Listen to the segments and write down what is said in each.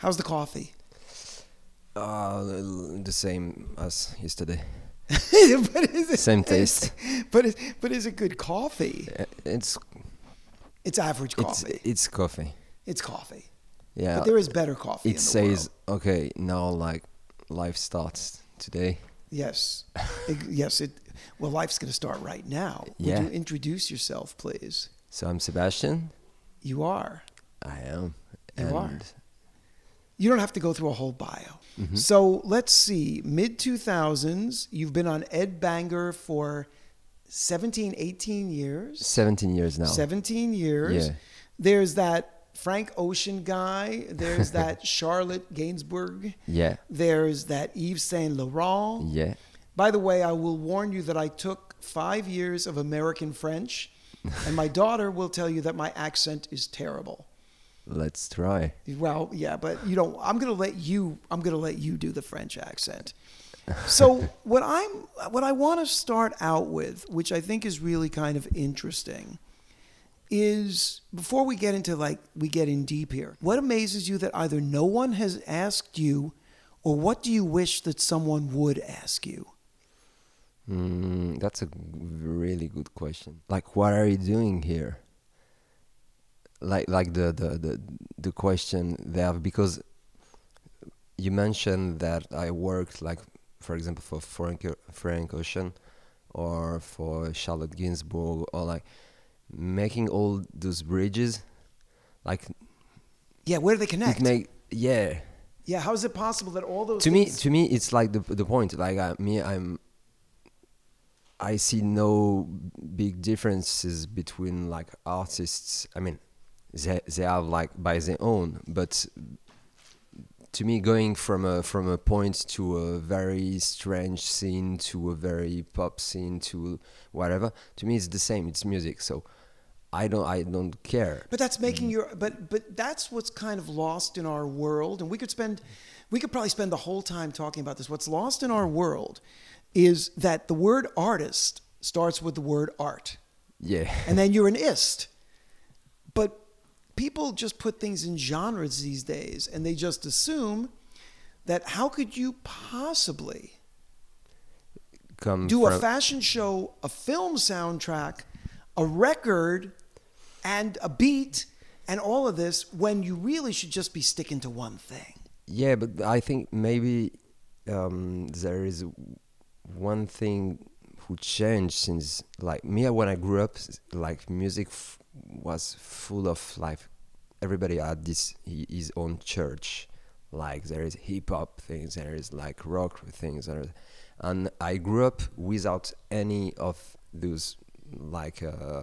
How's the coffee? The same as yesterday. But is it, Same taste. But is it good coffee? It's Average coffee. it's coffee. It's coffee. Yeah. But there is better coffee in It the says world. okay, now like life starts today. Yes. Yes. Well, life's going to start right now. Yeah. Would you introduce yourself, please? So I'm Sebastian. You are. I am. You are. You don't have to go through a whole bio. Mhm. So let's see. Mid-2000s, you've been on Ed Banger for 17, 18 years. 17 years now. 17 years. Yeah. There's that Frank Ocean guy. There's that Charlotte Gainsbourg. Yeah. There's that Yves Saint Laurent. Yeah. By the way, I will warn you that I took 5 years of American French, and my daughter will tell you that my accent is terrible. Let's try. Well, yeah, but you know, I'm gonna let you do the French accent. So what I want to start out with, which I think is really kind of interesting, is before we get in deep here, what amazes you that either no one has asked you, or what do you wish that someone would ask you? That's a really good question. Like, what are you doing here? Like the question they have, because you mentioned that I worked, like, for example, for Frank Ocean or for Charlotte Gainsbourg, or like making all those bridges, like, Yeah, where do they connect? yeah. Yeah, how is it possible that all those To things... me, it's like the point. Like I see no big differences between like artists. I mean, they have like by their own, but to me, going from a point to a very strange scene to a very pop scene to whatever, to me it's the same. It's music, so I don't care. But that's making but that's what's kind of lost in our world, and we could probably spend the whole time talking about this. What's lost in our world is that the word artist starts with the word art. Yeah. And then you're an ist. But people just put things in genres these days, and they just assume that how could you possibly do a fashion show, a film soundtrack, a record, and a beat, and all of this, when you really should just be sticking to one thing? Yeah, but I think maybe there is one thing who changed since, like, me, when I grew up, like, music was full of, like, everybody had his own church. Like, there is hip hop things, there is like rock things, and I grew up without any of those. Like,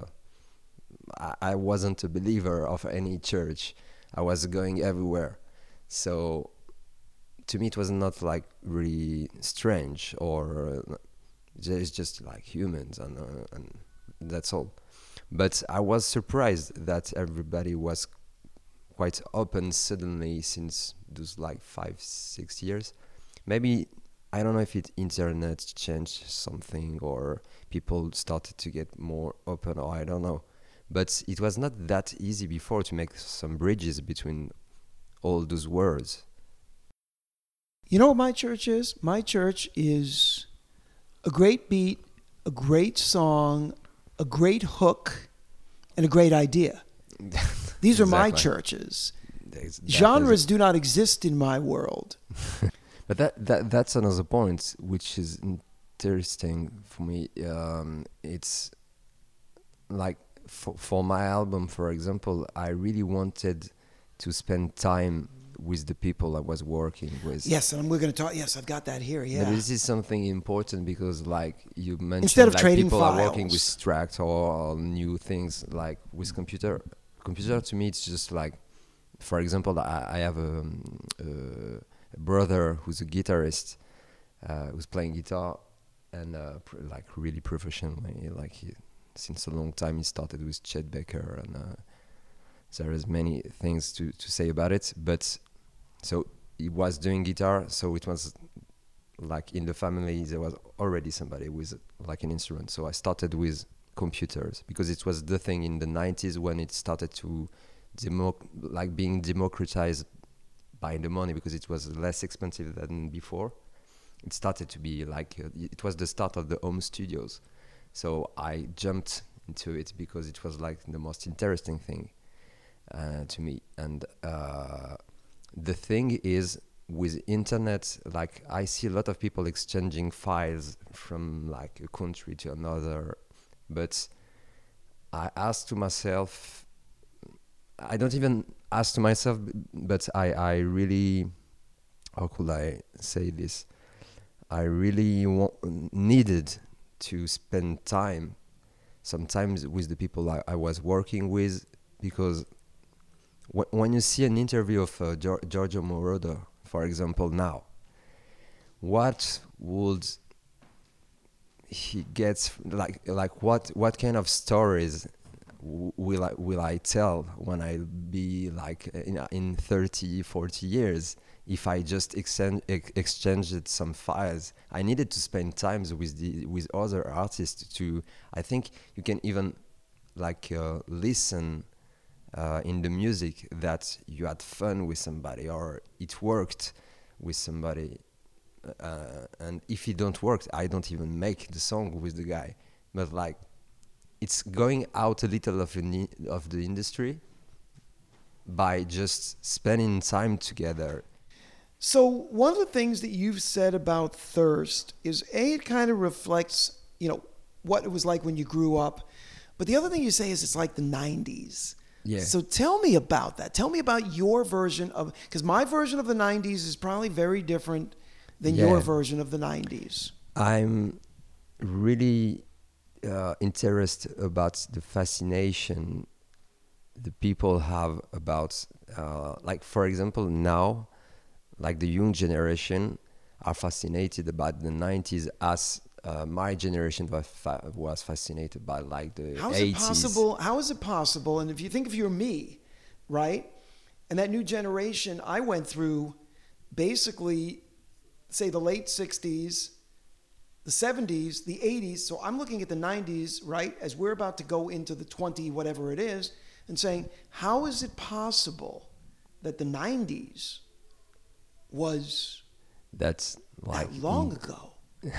I wasn't a believer of any church. I was going everywhere, so to me it was not like really strange, or it's just like humans, and that's all. But I was surprised that everybody was quite open suddenly since those like 5-6 years. Maybe, I don't know if internet changed something, or people started to get more open, or I don't know. But it was not that easy before to make some bridges between all those words. You know what my church is? My church is a great beat, a great song, a great hook, and a great idea. These are my churches. Genres do not exist in my world. But that's another point, which is interesting for me. It's like for my album, for example, I really wanted to spend time with the people I was working with. Yes, and we're going to talk. Yes, I've got that here. Yeah. But this is something important because, like you mentioned, instead of like trading people files, are working with tracks or new things, like with computer. Computer to me, it's just like, for example, I have a brother who's a guitarist, who's playing guitar, and like really professionally. Like since a long time, he started with Chet Baker, and there is many things to say about it. But so he was doing guitar, so it was like in the family there was already somebody with like an instrument. So I started with computers because it was the thing in the 90s when it started to being democratized buy the money because it was less expensive than before. It started to be like it was the start of the home studios, so I jumped into it because it was like the most interesting thing to me. And the thing is, with internet, like I see a lot of people exchanging files from like a country to another, but I ask to myself, I don't even ask to myself, but I really, how could I say this? I really needed to spend time, sometimes with the people I was working with, because when you see an interview of Giorgio Moroder, for example, now, what would he get, like what kind of stories will I tell when I'll be like in 30, 40 years? If I just exchanged some files, I needed to spend times with other artists to. I think you can even like listen in the music that you had fun with somebody or it worked with somebody. And if it don't work, I don't even make the song with the guy. But like, it's going out a little of the industry by just spending time together. So one of the things that you've said about Thirst is it kind of reflects, what it was like when you grew up. But the other thing you say is it's like the 90s. Yeah. So tell me about that. Tell me about your version of, because my version of the 90s is probably very different than your version of the 90s. I'm really interested about the fascination the people have about, like, for example, now, like the young generation are fascinated about the 90s as my generation was fascinated by like the 80s. How is it possible? And if you think of you're me, right? And that new generation I went through basically, say the late 60s, the 70s, the 80s. So I'm looking at the 90s, right? As we're about to go into the 20, whatever it is, and saying, how is it possible that the 90s was that's like that long ago?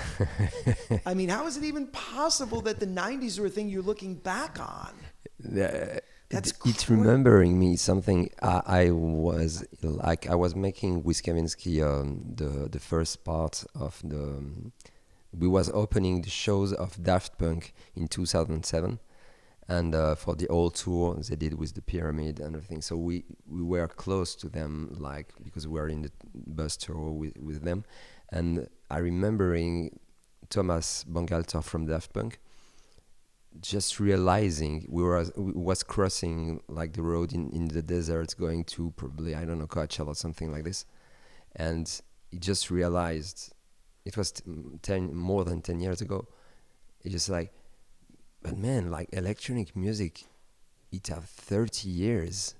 I mean, how is it even possible that the 90s are a thing you're looking back on? It's remembering me something. I was making with Kavinsky the first part of the. We was opening the shows of Daft Punk in 2007, and for the whole tour they did with the Pyramid and everything. So we were close to them, like, because we were in the bus tour with them. And I remembering Thomas Bangalter from Daft Punk just realizing we was crossing like the road in the desert going to probably, I don't know, Coachella or something like this. And he just realized, it was more than 10 years ago. He just like, but man, like electronic music, it have 30 years.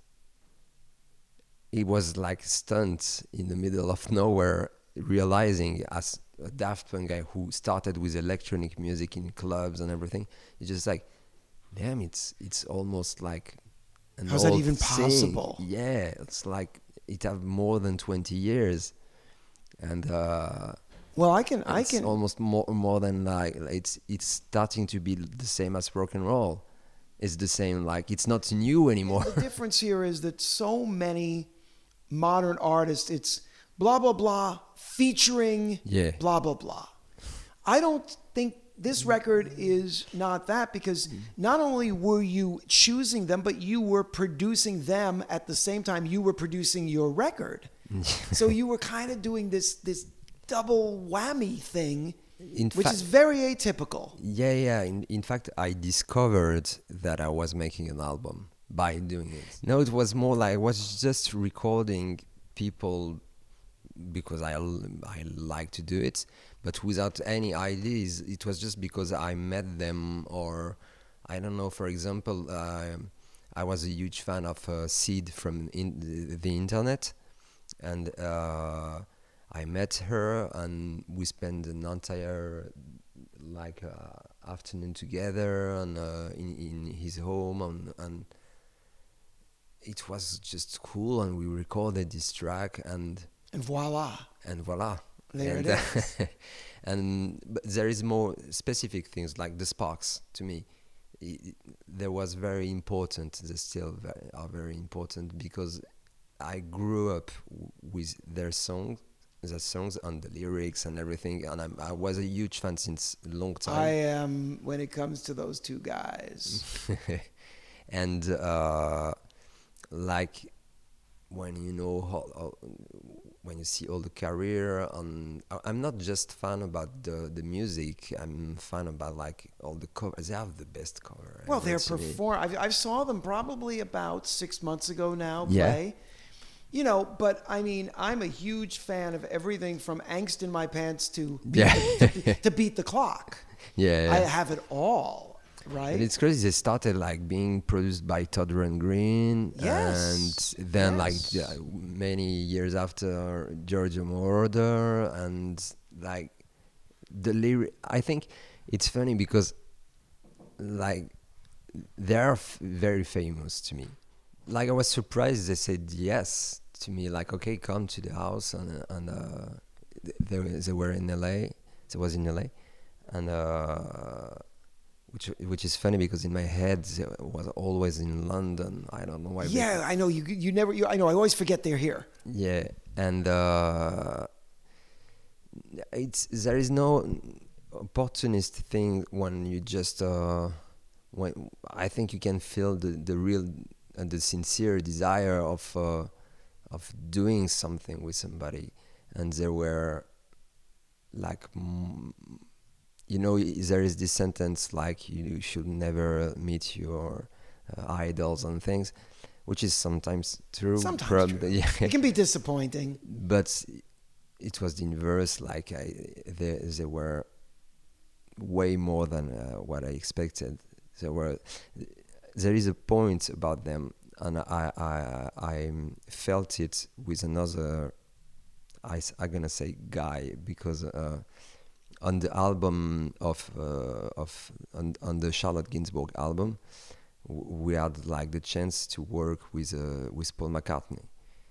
It was like stunned in the middle of nowhere, realizing as a Daft Punk guy who started with electronic music in clubs and everything, it's just like, damn, it's almost like an how's that old even thing. possible? Yeah, it's like it have more than 20 years, and well, I can almost more than like it's starting to be the same as rock and roll. It's the same, like it's not new anymore. The difference here is that so many modern artists, it's blah blah blah featuring blah blah blah. I don't think this record is not that, because not only were you choosing them, but you were producing them at the same time you were producing your record. So you were kind of doing this double whammy thing, which is very atypical. Yeah. In fact, I discovered that I was making an album by doing it. No, it was more like I was just recording people because I like to do it, but without any ideas. It was just because I met them, or I don't know. For example, I was a huge fan of Sid from the internet, and I met her, and we spent an entire afternoon together, and in his home, and it was just cool, and we recorded this track, and voila, voila. there And it is. and but there is more specific things like the Sparks. To me, there was very important. They still are very important because I grew up with their songs and the lyrics and everything, and I was a huge fan since a long time. I am when it comes to those two guys. And like when you know when you see all the career, I'm not just fan about the music. I'm fan about like all the covers. They have the best cover. Well, ever they're to me. I saw them probably about 6 months ago now Yeah. play. You know, but I mean, I'm a huge fan of everything from Angst in My Pants to to Beat the Clock. Yeah, I have it all, right? and it's crazy. They started like being produced by Todd Rundgren, Yes, and then yes. like many years after Giorgio Moroder, and like the lyric. I think it's funny because like they are very famous to me. Like I was surprised they said yes to me. Like okay, come to the house, and they were in LA. They was in LA, and which is funny because in my head they was always in London. I don't know why. Yeah, I know you never. I know. I always forget they're here. Yeah, and there is no opportunist thing when you just when I think you can feel the real and the sincere desire of doing something with somebody, and there were like you know, there is this sentence like you should never meet your idols and things, which is sometimes true. Sometimes true. Yeah. It can be disappointing. But it was the inverse. Like they were way more than what I expected. There is a point about them, and I felt it with another. I'm gonna say guy because on the album on the Charlotte Gainsbourg album, we had like the chance to work with Paul McCartney.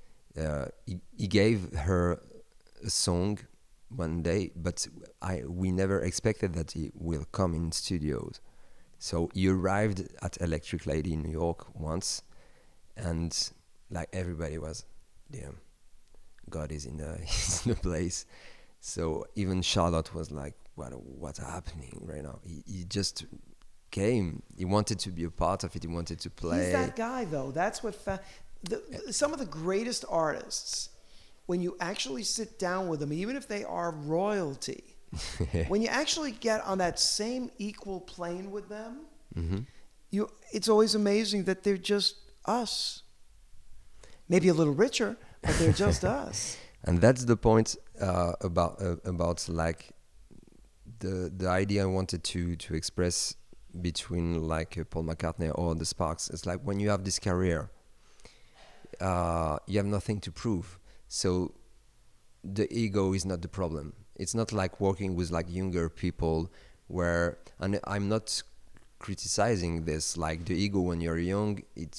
He gave her a song one day, but we never expected that he will come in studios. So he arrived at Electric Lady in New York once, and like everybody was, damn, God is in the place. So even Charlotte was like, what's happening right now? He just came. He wanted to be a part of it. He wanted to play. He's that guy, though. That's what some of the greatest artists, when you actually sit down with them, even if they are royalty, when you actually get on that same equal plane with them, mm-hmm. It's always amazing that they're just us. Maybe a little richer, but they're just us. And that's the point about like the idea I wanted to express between like Paul McCartney or the Sparks. It's like when you have this career, you have nothing to prove. So the ego is not the problem. It's not like working with like younger people where, and I'm not criticizing this, like the ego when you're young,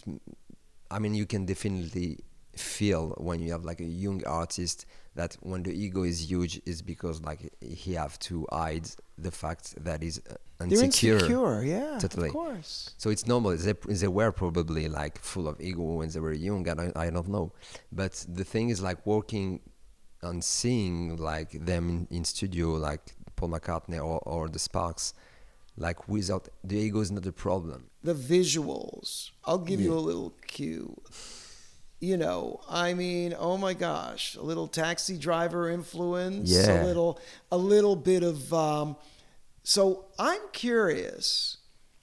I mean, you can definitely feel when you have like a young artist that when the ego is huge is because like he have to hide the fact that he's insecure. They're insecure, yeah, totally. Of course. So it's normal. They were probably like full of ego when they were young, and I don't know. But the thing is like working on seeing like them in studio, like Paul McCartney or the Sparks, like without the ego is not a problem. The visuals. I'll give you a little cue. You know, I mean, oh my gosh, a little Taxi Driver influence, Yeah. a little bit of. So I'm curious,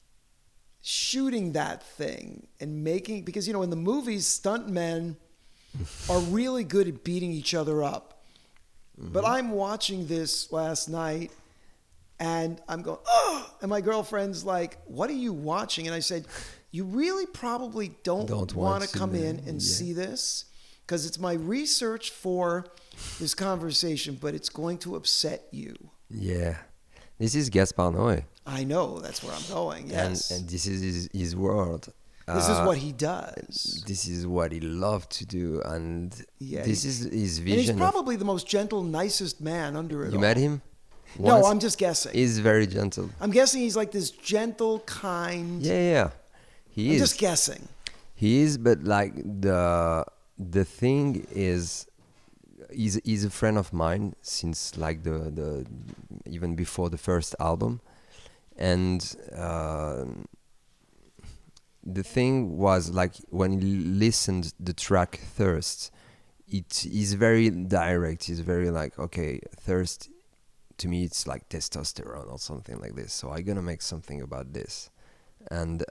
shooting that thing and making, because you know in the movies, stuntmen are really good at beating each other up, but I'm watching this last night. And I'm going, oh, and my girlfriend's like, what are you watching? And I said, you really probably don't want to come in and see this because it's my research for this conversation, but it's going to upset you. Yeah. This is Gaspar Noé. I know, that's where I'm going, yes. And this is his world. This is what he does. This is what he loved to do, and Yeah, this is his And vision. he's probably the most gentle, nicest man under it You all. met him? No, Once? I'm just guessing. He's very gentle. I'm guessing he's like this gentle, kind. Yeah. He I'm is. just guessing. He is, but like the thing is, he's a friend of mine since like the even before the first album, and the thing was like when he listened the track Thirst, it is very direct. It's very like, okay, thirst to me it's like testosterone or something like this. So I'm gonna make something about this, and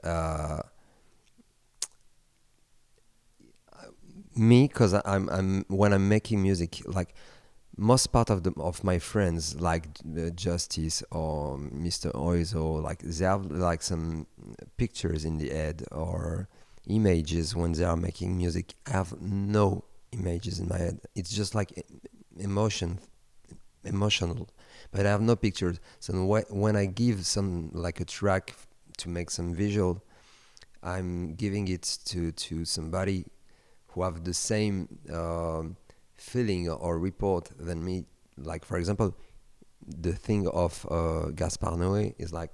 me, because I'm when I'm making music, like most part of my friends, like Justice or Mr. Oizo, like they have like some pictures in the head or images when they are making music. I have no images in my head. It's just like emotional, but I have no pictures. So when I give some like a track to make some visual, I'm giving it to somebody who have the same feeling or report than me. Like for example, the thing of Gaspar Noé is like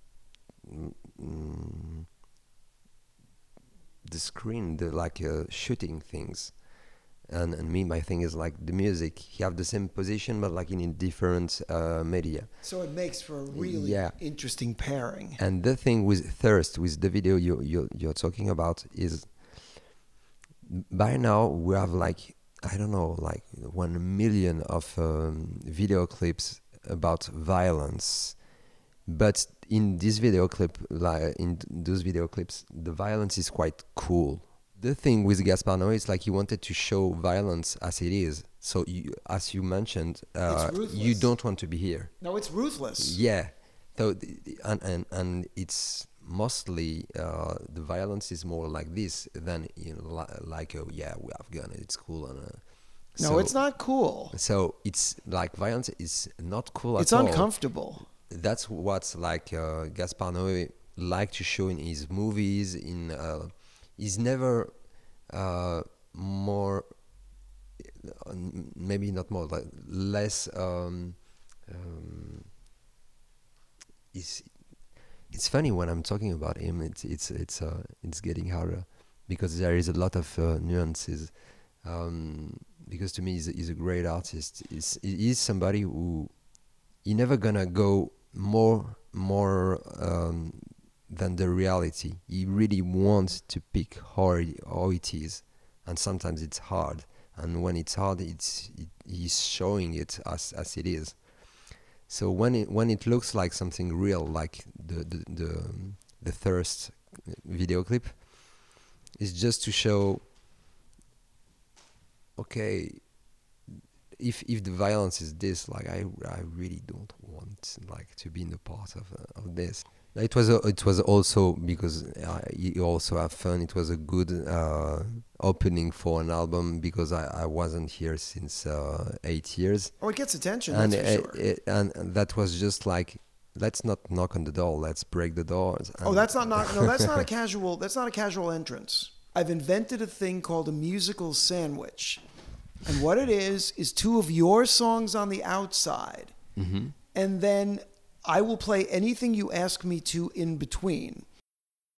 the screen, the like shooting things, and me, my thing is like the music. He have the same position, but like in a different media. So it makes for a really interesting pairing. And the thing with Thirst, with the video you're talking about, is by now we have like, I don't know, like 1 million of video clips about violence. But in this video clip, like in those video clips, the violence is quite cool. The thing with Gaspar Noé is like he wanted to show violence as it is. So as you mentioned, you don't want to be here. No, it's ruthless. Yeah. So and it's mostly the violence is more like this than like oh yeah, we have gun, it's cool, and no, so, it's not cool. So it's like violence is not cool it's at all. It's uncomfortable. That's what's like Gaspar Noé like to show in his movies. He's never more, maybe not more, like less. It's funny when I'm talking about him. It's getting harder because there is a lot of nuances. Because to me, he's a great artist. He is somebody who he never gonna go more than the reality. He really wants to pick how it is, and sometimes it's hard. And when it's hard, he's showing it as it is. So when it looks like something real, like the Thirst video clip, it's just to show, okay, if the violence is this, like I really don't want like to be in the part of this. It was also because you also have fun. It was a good opening for an album because I wasn't here since 8 years. Oh, it gets attention, that's for sure. And that was just like, let's not knock on the door. Let's break the doors. Oh, that's not that's not a casual. That's not a casual entrance. I've invented a thing called a musical sandwich, and what it is 2 of your songs on the outside, and then I will play anything you ask me to in between.